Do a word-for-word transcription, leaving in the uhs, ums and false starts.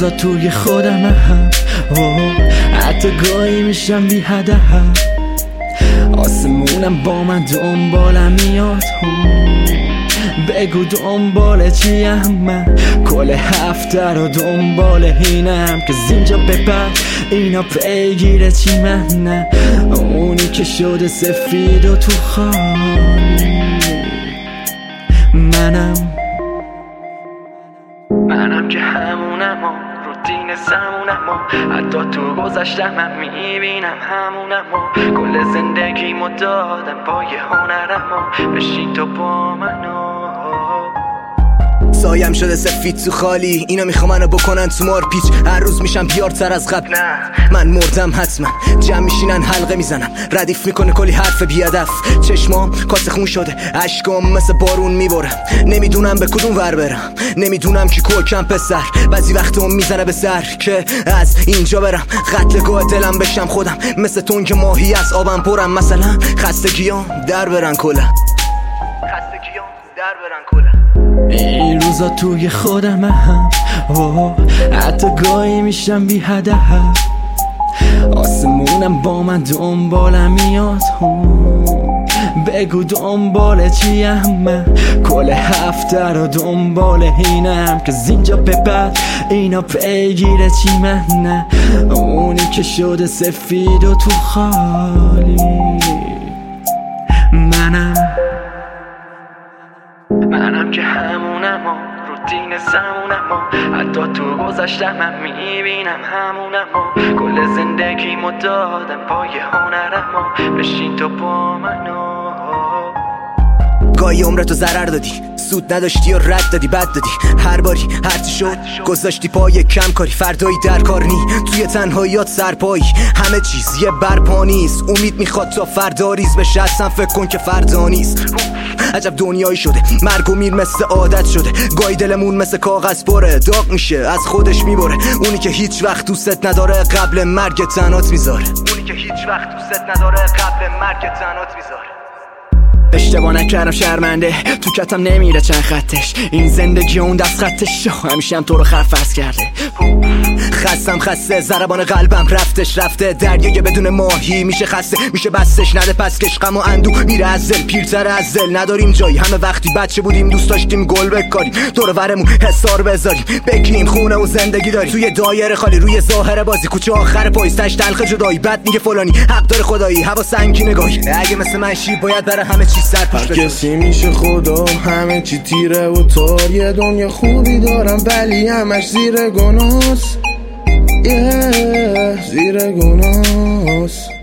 روزا توی خودم هم حتی گاهی میشم بی هدف، آسمونم با من دنبالم میاد. بگو دنبال چیم من، کل هفته رو دنبال اینم که زینجا بپر اینا پیگیره چی من، نه اونی که شده سفید و تو خالی. منم منم که همونم و روتین زمونم و حتی تو گذشتم من میبینم همونم و کل زندگیمو دادم پای هنرم و بشین تو با منو. سایم شده سفید تو خالی، اینا میخوا منو بکنن تو مار پیچ. هر روز میشم بیارتر از قبل، نه من مردم حتما. جمع میشینن حلقه میزنم، ردیف میکنه کلی حرف بیادف. چشمام کاسه خون شده، عشقام مثل بارون میبارم. نمیدونم به کدوم ور برم، نمیدونم کی کوکم پسر. بعضی وقتا میزنه به سر که از اینجا برم، قتلگاه دلم بشم خودم. مثل تون که ماهی از آبم پرم، مثلا خستگیام در برن کلا، خستگیام در برن کلا. این روزا توی خودم هم حتی گاهی میشم بی هدف، آسمونم با من دنبالم میاد. بگو دنبال چیم من، کل هفته رو دنبال اینم که زینجا بپر اینا پیگیره چی من، نه اونی که شده سفید و تو خالی. منم منم که همونم و روتین زمونم و حتی تو گذشتم من میبینم همونم و کل زندگیمو دادم پای هنرم و بشین تو با منو. گاهی عمرتو ضرر دادی، سود نداشتی و رد دادی، بد دادی. هر باری هرچی شد گذاشتی پای کم کاری، فردایی در کار نی، توی تنهاییات سرپایی. همه چیز یه برپا نیست، امید میخواد تا فردا ریز بشه، اصلا فکر کن که فردا نیست. عجب دنیایی شده، مرگ و میر مثل عادت شده. گاهی دلمون مثل کاغذ پره، داغ میشه از خودش میباره. اونی که هیچ وقت دوست نداره قبل مرگ تنات میذاره، اونی که هیچ وقت دوست نداره قبل مرگ تنات میذاره. اشتباه نکردم شرمنده، تو کتم نمیره چند خطش. این زندگی اون دست خطش همیشه هم تو رو خرفرز کرده. خستم خسته، ضربان قلبم رفتش رفته. دریای بدون ماهی میشه خسته، میشه بستش نده پس کش. غم و اندو میره از دل، پیرتر از دل نداریم جایی. همه وقتی بچه بودیم دوست داشتیم گل بکاریم، دور ورمون حسار بذاریم، بگیم خونه و زندگی داریم. توی دایره خالی روی ظاهر بازی، کوچه آخر پاییز تش تلخ جدایی. بعد میگه فلانی حق داره خدایی، هوا سنگین نگاهی. اگه مثل من شی باید برای همه چی سر پوش بذاری. کسی میشه خدا، همه چی تیره و تار. یه دنیا خوبی دارم ولی همش زیر گناس، yeah, زیر گناس.